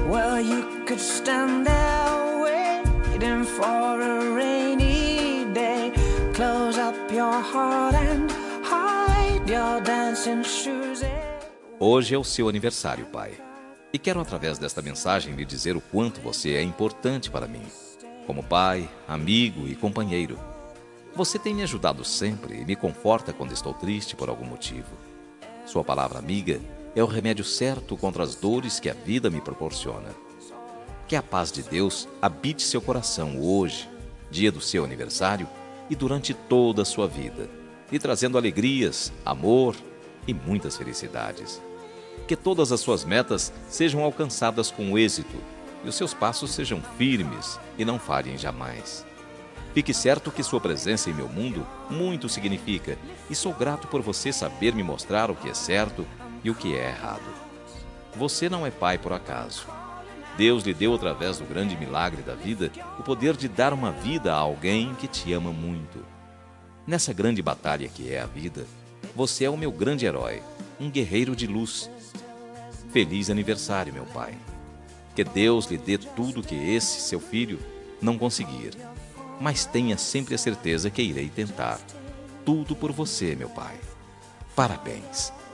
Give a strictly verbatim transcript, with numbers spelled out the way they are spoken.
Well, you could stand there waiting for a rainy day. Close up your heart and hide your dancing shoes. Hoje é o seu aniversário, pai. E quero, através desta mensagem, lhe dizer o quanto você é importante para mim. Como pai, amigo e companheiro. Você tem me ajudado sempre e me conforta quando estou triste por algum motivo. Sua palavra amiga é o remédio certo contra as dores que a vida me proporciona. Que a paz de Deus habite seu coração hoje, dia do seu aniversário, e durante toda a sua vida, lhe trazendo alegrias, amor e muitas felicidades. Que todas as suas metas sejam alcançadas com êxito e os seus passos sejam firmes e não falhem jamais. Fique certo que sua presença em meu mundo muito significa e sou grato por você saber me mostrar o que é certo e o que é errado. Você não é pai por acaso. Deus lhe deu, através do grande milagre da vida, o poder de dar uma vida a alguém que te ama muito. Nessa grande batalha que é a vida, você é o meu grande herói, um guerreiro de luz. Feliz aniversário, meu pai. Que Deus lhe dê tudo que esse, seu filho, não conseguir. Mas tenha sempre a certeza que irei tentar. Tudo por você, meu pai. Parabéns.